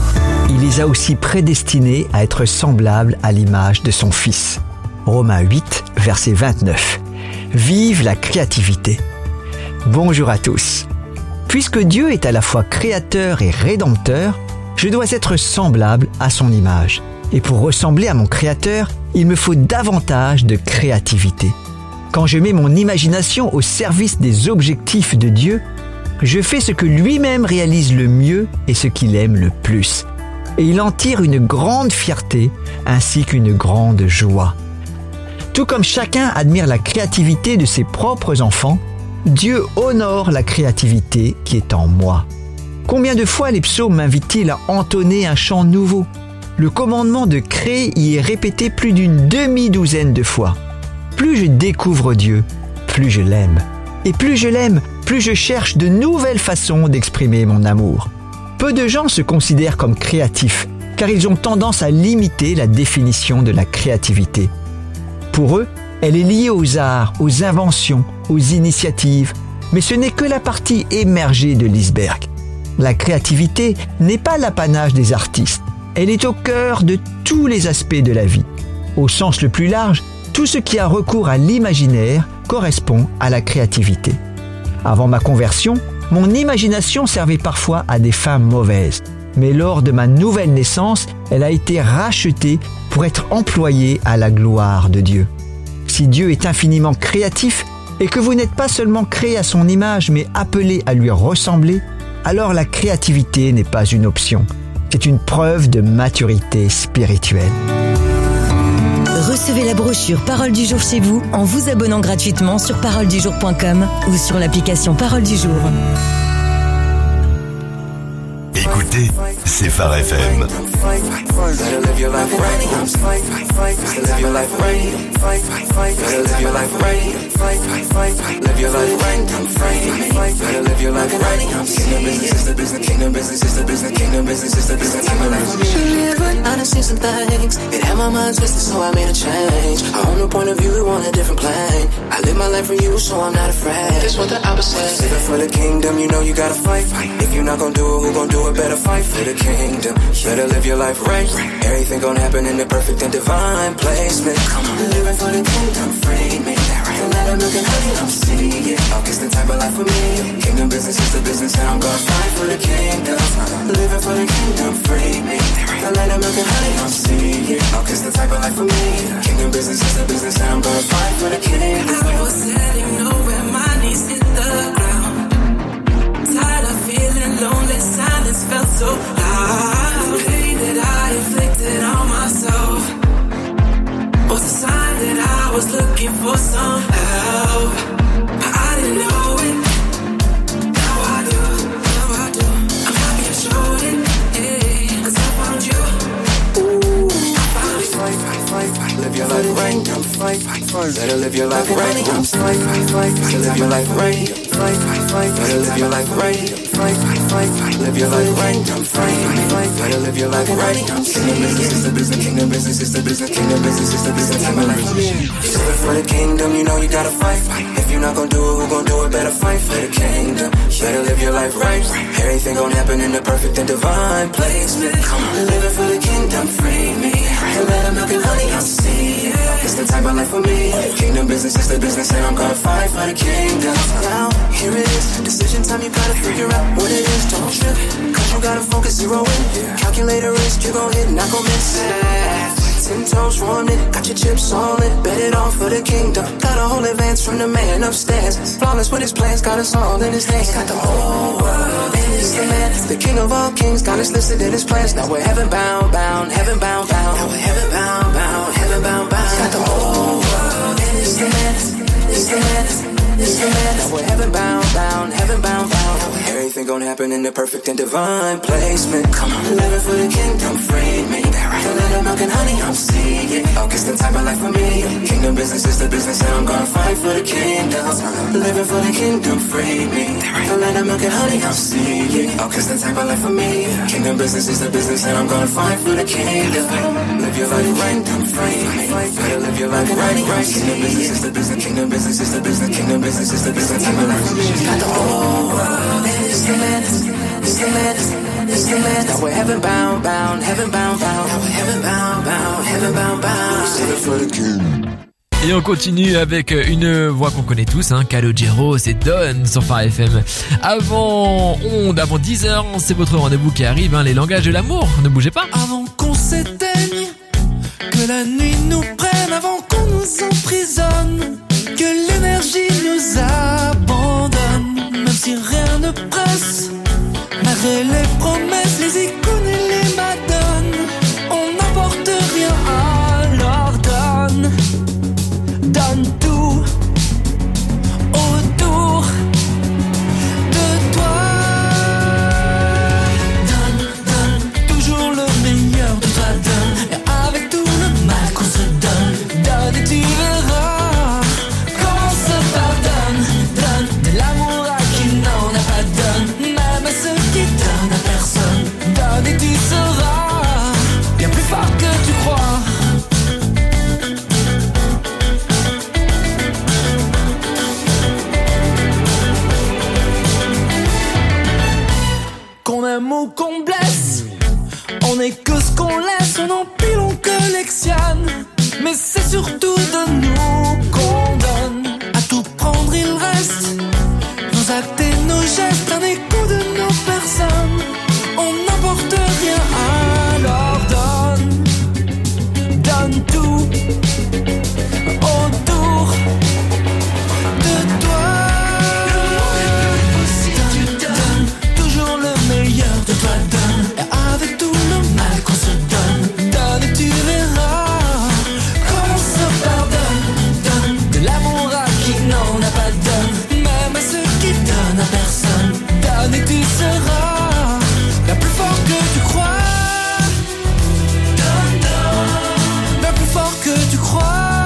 Il les a aussi prédestinés à être semblables à l'image de son Fils. Romains huit, verset vingt-neuf. Vive la créativité. Bonjour à tous. Puisque Dieu est à la fois créateur et rédempteur, je dois être semblable à son image. Et pour ressembler à mon créateur, il me faut davantage de créativité. Quand je mets mon imagination au service des objectifs de Dieu, je fais ce que lui-même réalise le mieux et ce qu'il aime le plus. Et il en tire une grande fierté ainsi qu'une grande joie. Tout comme chacun admire la créativité de ses propres enfants, Dieu honore la créativité qui est en moi. Combien de fois les psaumes m'invitent-ils à entonner un chant nouveau ? Le commandement de créer y est répété plus d'une demi-douzaine de fois. Plus je découvre Dieu, plus je l'aime. Et plus je l'aime, plus je cherche de nouvelles façons d'exprimer mon amour. Peu de gens se considèrent comme créatifs, car ils ont tendance à limiter la définition de la créativité. Pour eux, elle est liée aux arts, aux inventions, aux initiatives, mais ce n'est que la partie émergée de l'iceberg. La créativité n'est pas l'apanage des artistes, elle est au cœur de tous les aspects de la vie. Au sens le plus large, tout ce qui a recours à l'imaginaire correspond à la créativité. Avant ma conversion, mon imagination servait parfois à des fins mauvaises. Mais lors de ma nouvelle naissance, elle a été rachetée pour être employée à la gloire de Dieu. Si Dieu est infiniment créatif et que vous n'êtes pas seulement créé à son image mais appelé à lui ressembler, alors la créativité n'est pas une option. C'est une preuve de maturité spirituelle. Recevez la brochure Parole du jour chez vous en vous abonnant gratuitement sur parole du jour point com ou sur l'application Parole du jour. Écoutez, c'est Phare F M. I done seen some things, it had my mind twisted, so I made a change. I own a point of view on a different plane. I live my life for you, so I'm not afraid. That's what the opposite. Living for the kingdom, you know you gotta fight. If you're not gonna do it, who gonna do it? Better fight for the kingdom. Better live your life right. Everything gonna happen in the perfect and divine placement. Living for the kingdom, free me. Don't let them look at honey, I'm seeing it. Oh, it's the type of life for me. Kingdom business is the business, and I'm gonna fight for the kingdom. Living for the kingdom, free me. Don't let them look at honey, I'm seeing it. Oh, it's the type of life for me. Kingdom business is the business, and I'm gonna fight for the kingdom. I was sitting nowhere, my knees hit the ground. Tired of feeling lonely, silence felt so loud. Pain that I inflicted on myself was a sign that I was looking for some help. I didn't know it. Now Gold. Better live your life right. Fight, fight, fight, fight. Live your life right. Fight, fight, fight. Better live your life right. Fight, fight, fight. Live your life right. Fight, fight, fight. Better live your life right. Kingdom business is the business. Kingdom business is the business. Kingdom business is the business. Time of life. Live for the kingdom, you know you gotta fight. If you're not gonna do it, who gonna do it? Better fight for the kingdom. Better live your life right. Everything gonna happen in the perfect and divine placement. Come on, living for the kingdom, free me. And let them milk and honey, I'll see it. It's the type of life for me. Kingdom business is the business, and I'm gonna fight for the kingdom. Now, here it is. Decision time, you gotta figure out what it is. Don't trip, cause you gotta focus, zero in. Calculate the risk, you gon' hit, not gon' miss it. Ten toes running, got your chips on it. Bet it all for the kingdom. Got a whole advance from the man upstairs. Flawless with his plans, got us all in his hands. Got the whole world in his hands. The king of all kings, got us listed in his plans. Now we're heaven bound, bound, heaven bound, bound. Now we're heaven bound, bound, heaven bound, bound. Got the whole world in his hands, his hands, his hands. Now we're heaven bound, bound, heaven bound, bound. Now everything gonna happen in the perfect and divine placement. Come on, living for the kingdom, free me. Fill it up, milk and honey, I'm seeing. Oh, it's the type of life for me. Kingdom business is the business, and I'm gonna fight for the kingdom. Living for the kingdom, free me. Fill it up, milk and honey, I'm seeing. Oh, it's the type of life for me. Kingdom business is the business, and I'm gonna fight for the kingdom. Live your life right, I'm free. Better live your life right, right. Kingdom business is the business, kingdom business is the business, kingdom business is the business, type of life for me. Got the whole world in his hands, his hands, his hands. Now we're heaven bound, bound, heaven bound, bound. Now we're heaven bound, bound, heaven bound, bound. For the king. Et on continue avec une voix qu'on connaît tous, hein, Calogero, c'est Don sur Phare F M. Avant on, avant dix heures, c'est votre rendez-vous qui arrive, hein, les langages de l'amour, ne bougez pas. Avant qu'on s'éteigne, que la nuit nous prenne, avant qu'on nous emprisonne, que l'énergie nous abandonne, même si rien ne presse, malgré les promesses, les icônes et les madones, on n'apporte rien, alors donne. Donne tout autour de toi. Donne, donne toujours le meilleur de toi. Donne, et avec tout le mal qu'on se donne. Donne et tu verras comment se pardonne. Donne de l'amour à qui n'en a pas. Donne même à ceux qui donnent à personne. Donne et tu seras bien plus fort que tu crois. Qu'on aime ou qu'on blesse, on est que ce qu'on laisse, on empile, on collectionne. Mais c'est surtout de nous qu'on donne. À tout prendre il reste nos actes et nos gestes, un écho de nos personnes. On n'apporte rien, alors donne, donne tout autour de toi. De toi donne, et avec tout le mal qu'on se donne, donne et tu verras comment on se pardonne. Donne de l'amour à qui n'en a pas, donne même à ceux qui donnent à personne. Donne et tu seras bien plus fort que tu crois. Donne, donne, bien plus fort que tu crois.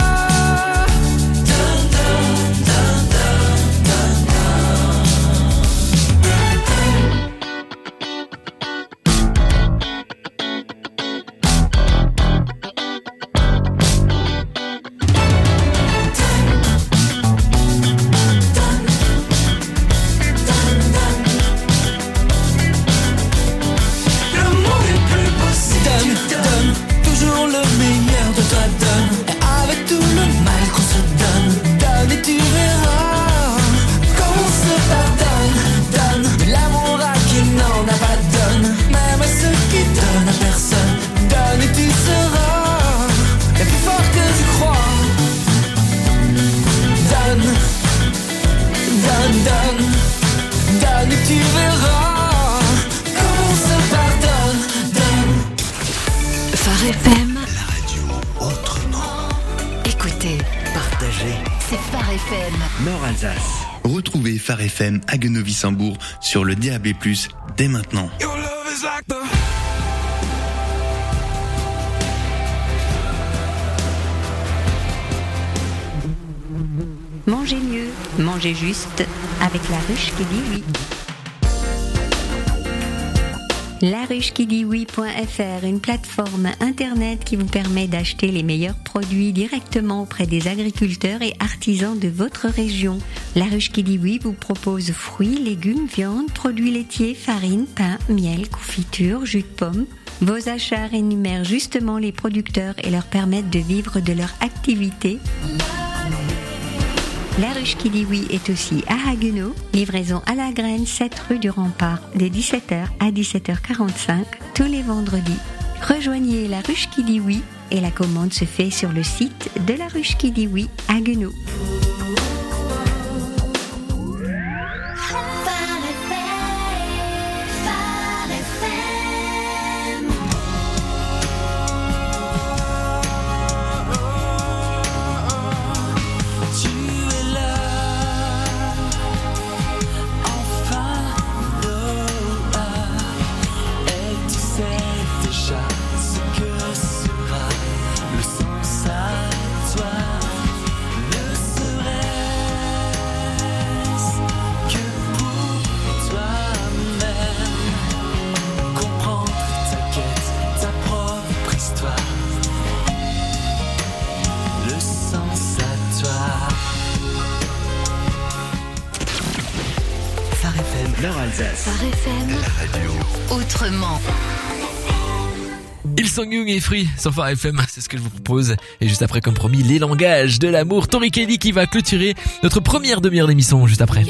Retrouvez Phare F M à Gueneville-Saint-Bourg sur le D A B plus, dès maintenant. Mangez mieux, mangez juste avec La Ruche qui dit oui. La Ruche qui dit oui point F R, une plateforme internet qui vous permet d'acheter les meilleurs produits directement auprès des agriculteurs et artisans de votre région. La Ruche qui dit oui vous propose fruits, légumes, viande, produits laitiers, farine, pain, miel, confiture, jus de pomme. Vos achats rémunèrent justement les producteurs et leur permettent de vivre de leur activité. La Ruche qui dit oui est aussi à Haguenau, livraison à la graine, sept rue du Rempart, de dix-sept heures à dix-sept heures quarante-cinq, tous les vendredis. Rejoignez La Ruche qui dit oui et la commande se fait sur le site de La Ruche qui dit oui, Haguenau. Phare F M, la radio autrement. Il Sang-young et Free sur Phare F M, c'est ce que je vous propose. Et juste après, comme promis, les langages de l'amour. Tori Kelly qui va clôturer notre première demi-heure d'émission juste après.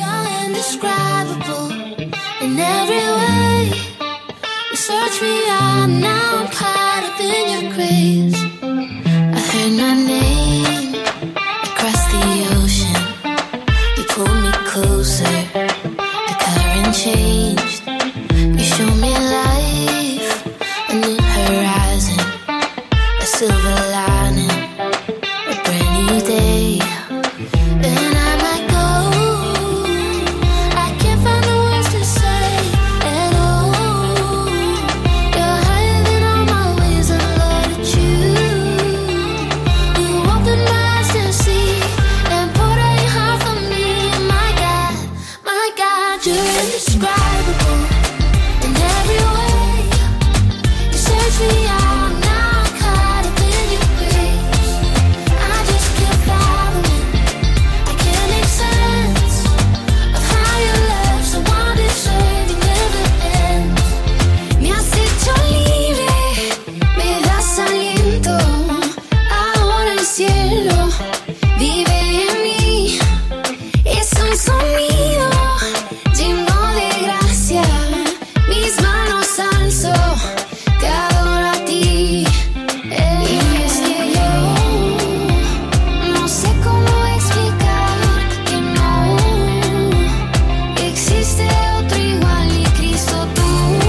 Changed. You show me life, a new horizon, a silver lining, a brand new day. And I might go, I can't find the words to say. And oh, you're higher than all my ways, and Lord, it's you. You opened my eyes to see, and poured out your heart for me. And my God, my God, you're indescribable in every way. You search me out, now I'm caught up in your grace. I just can't fathom it, I can't make sense of how your love so undeserving never ends. Me has hecho libre, me das aliento. Ahora el cielo vive en mí, es un sonido lleno de gracia, mis manos alzo, te adoro a ti. Y es que yo no sé cómo explicar que no existe otro igual ni Cristo tú.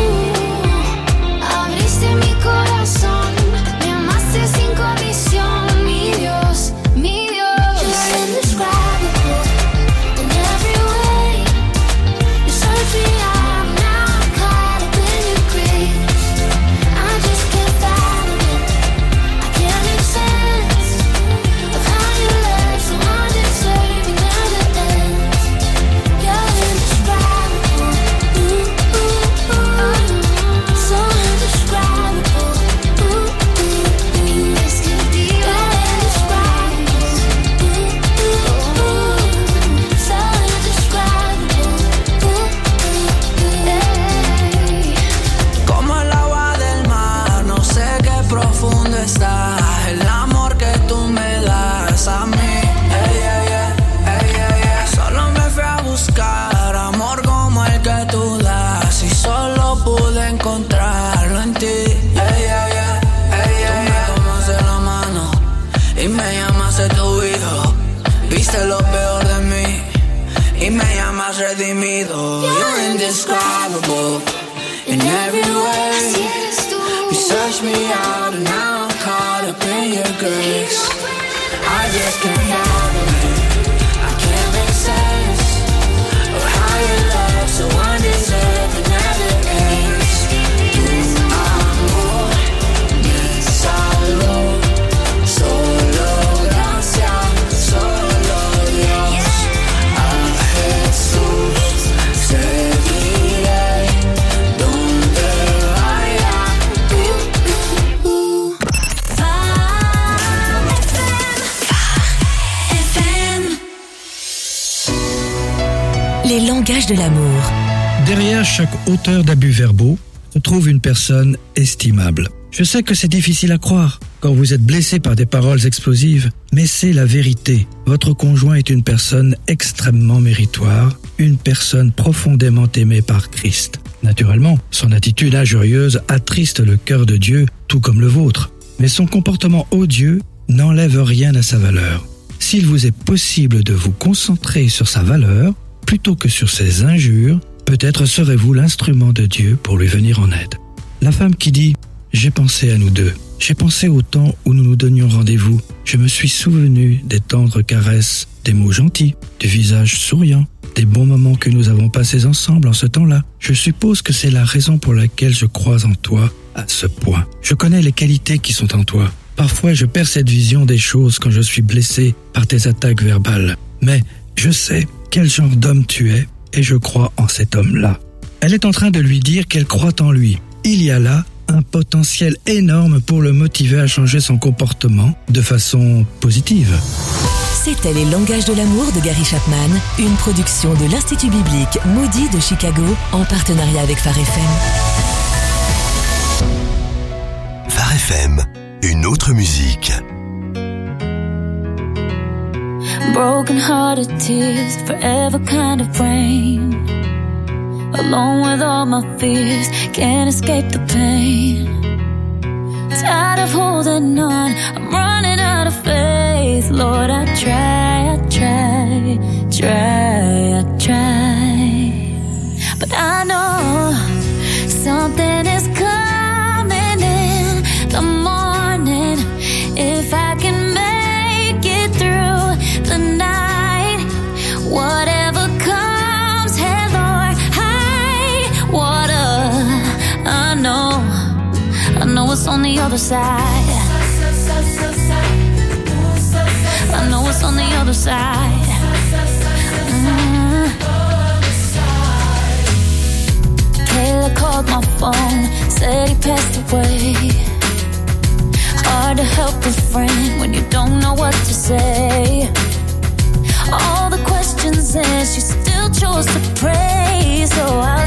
Abriste mi corazón, me amaste sin condición, mi Dios, mi Dios. You're indescribable in every way. You search me out, now I'm caught up in your grace. I just can't fathom it, I can't make sense of how your love so undeserving never ends. You're indescribable, ooh, ooh, ooh, so indescribable, ooh, ooh, ooh. Es que you're indescribable, ooh, ooh, ooh, so indescribable, ooh, ooh, ooh. Como el agua del mar, no sé qué profundo está el amor que tú me das a mí. Ey, ey, ey, ey, ey, ey. Solo me fui a buscar amor como el que tú das y solo pude encontrarlo en ti. Ey, ey, ey, ey, ey. Tú me tomas de la mano y me llamas de tu hijo. Viste lo peor de mí y me llamas redimido. You're indescribable in every way. You search me out and now I'm caught up in your grace. I just can't fathom it, I can't make sense of how your love so undeserved never ends. Tu amor me salvó, solo gracia, solo Dios. langage de l'amour. Derrière chaque auteur d'abus verbaux se trouve une personne estimable. Je sais que c'est difficile à croire quand vous êtes blessé par des paroles explosives, mais c'est la vérité. Votre conjoint est une personne extrêmement méritoire, une personne profondément aimée par Christ. Naturellement, son attitude injurieuse attriste le cœur de Dieu, tout comme le vôtre. Mais son comportement odieux n'enlève rien à sa valeur. S'il vous est possible de vous concentrer sur sa valeur, plutôt que sur ses injures, peut-être serez-vous l'instrument de Dieu pour lui venir en aide. La femme qui dit « J'ai pensé à nous deux. J'ai pensé au temps où nous nous donnions rendez-vous. Je me suis souvenu des tendres caresses, des mots gentils, du visage souriant, des bons moments que nous avons passés ensemble en ce temps-là. Je suppose que c'est la raison pour laquelle je crois en toi à ce point. Je connais les qualités qui sont en toi. Parfois, je perds cette vision des choses quand je suis blessé par tes attaques verbales. Mais je sais quel genre d'homme tu es et je crois en cet homme-là. » Elle est en train de lui dire qu'elle croit en lui. Il y a là un potentiel énorme pour le motiver à changer son comportement de façon positive. C'était Les langages de l'amour de Gary Chapman, une production de l'Institut biblique Moody de Chicago en partenariat avec Phare F M. Phare F M, une autre musique. Broken hearted tears, forever kind of rain. Alone with all my fears, can't escape the pain. Tired of holding on, I'm running out of faith. Lord, I try, I try, try, I try. But I know something is coming in the morning. If I can make it through the night, whatever comes, hey Lord, high water. I know, I know it's on the other side. I know it's on the other side. Mm. Kayla called my phone, said he passed away. Hard to help a friend when you don't know what to say. All the questions and she still chose to pray. So I